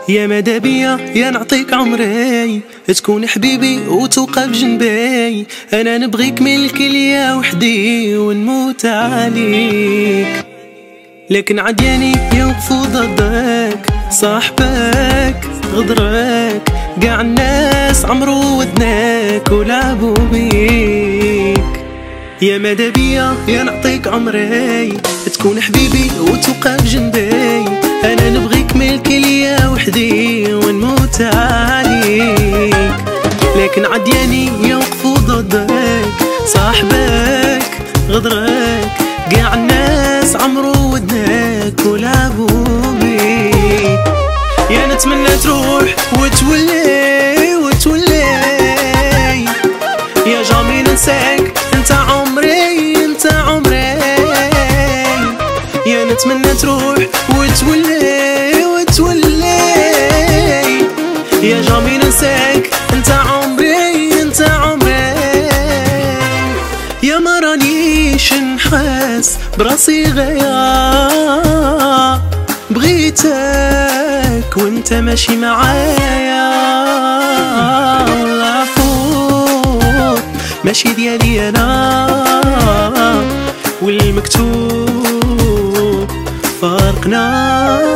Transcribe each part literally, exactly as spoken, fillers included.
يا ماذا بيا يا نعطيك عمري تكون حبيبي وتوقف جنبي. انا نبغيك ملك ليا وحدي ونموت عليك، لكن عدياني يوقفوا ضدك صاحبك غدرك. قاع الناس عمرو ودناك ولعبوا بيك. يا ماذا بيا يا نعطيك عمري تكون حبيبي وتوقف جنبي. انا نبغيك ملك ليا وحدي ونموت عليك، لكن عدياني يوقفوا ضدك صاحبك غدرك. قاع الناس عمرو ودناك ولعبوا بيك. يا نتمنى تروح وتولي وتولي، يا جامي ننساك انت عمري انت عمري. يا نتمنى تروح وتولي وتولي، يا جامي ننساك انت عمري انت عمري. يا ما رانيش نحس براسي غيا، بغيتك وانت ماشي معايا. العفو ماشي ديالي انا، والمكتوب فارقنا.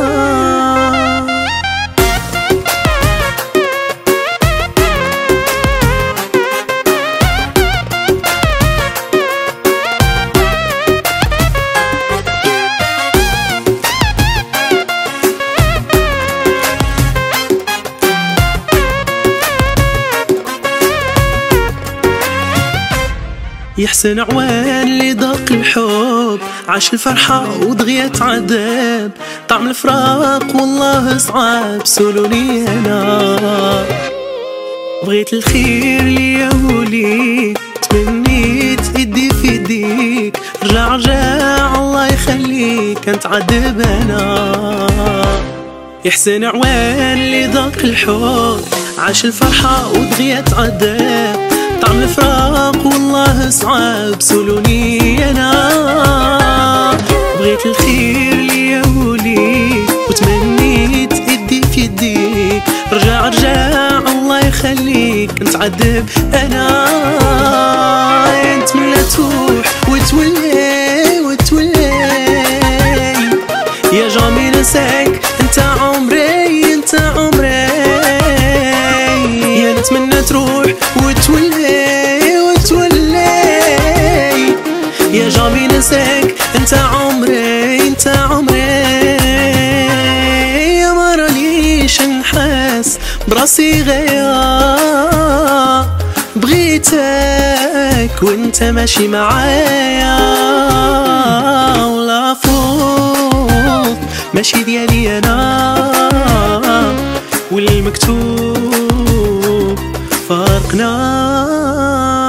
يحسن عوان اللي ضاق الحب، عاش الفرحة ودغيت عذاب. طعم الفراق والله صعب سولوني انا. بغيت الخير ليا وليك، تمنيت يدي في يديك. رجع رجع الله يخليك نتعذب انا. يحسن عوان اللي ضاق الحب، عاش الفرحة ودغيت عذاب. طعم الفراق والله صعب سولوني انا. بغيت الخير ليا وليك، وتمنيت يدي في يديك. رجع رجع الله يخليك نتعذب انا. نتمنى تروح وتولي وتولي، يا جامي ننساك انت عمري انت عمري. يا نتمنى تروح وتولي وتولي، يا جامي ننساك انت عمري انت عمري. يا ما رانيش نحس براسي غيا، بغيتك وانت ماشي معايا. والعفو ماشي ديالي انا، والمكتوب فارقنا.